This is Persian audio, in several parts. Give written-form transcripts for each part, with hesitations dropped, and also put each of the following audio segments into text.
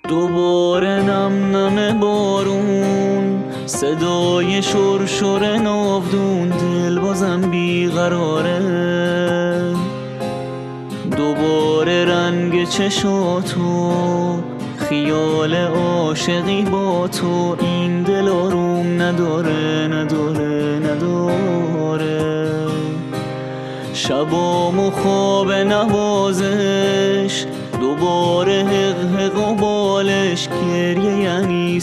دوباره نم نم بارون، صدای شرشر ناودون، دل بازم بیقراره. دوباره رنگ چشاتو، خیال عاشقی با تو، این دل آروم نداره نداره نداره. شبام و خواب نوازش، دوباره حق حق و بالش، گریه یعنی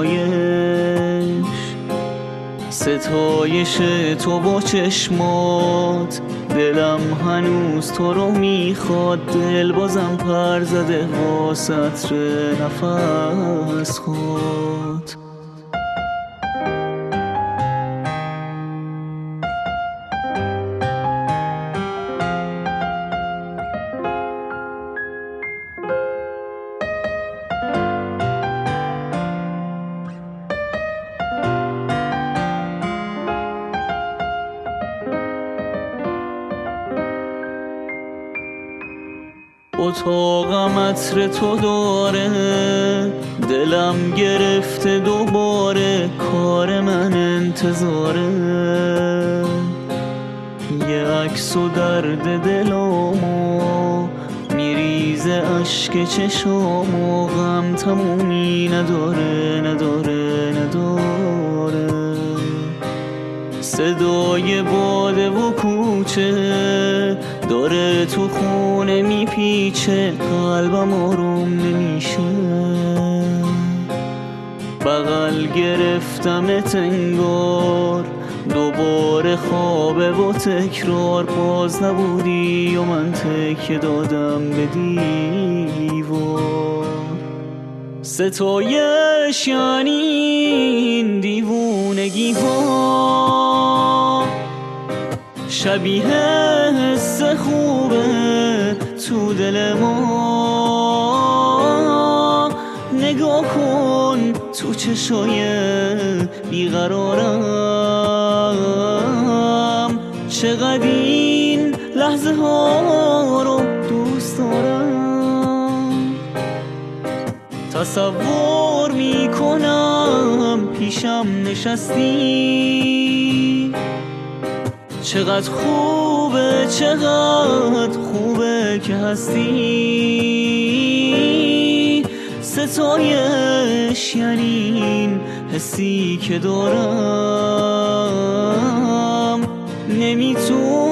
ستایش تو با چشمات. دلم هنوز تو رو میخواد، دل بازم پر زده با سطر نفس خود. اتاقم عطر تو داره، دلم گرفته دوباره، کار من انتظاره. یه عکس و درد دلامو میریزه اشک چشامو، غم تمومی نداره نداره نداره. صدای باده و کوچه داره تو خونه میپیچه، قلبم آروم نمیشه. بغل گرفتمت انگار، دوباره خوابه و تکرار، باز نبودی و من تکیه دادم به دیوار. ستایش یعنی این دیوونگی ها، شبیه حس خوبه تو دل ما. نگاه کن تو چشای بیقرارم، چقدر این لحظه ها رو دوست دارم. تصور میکنم پیشم نشستی، چقدر خوبه که هستی. ستایش یعنی این حسی که دارم، نمیتونم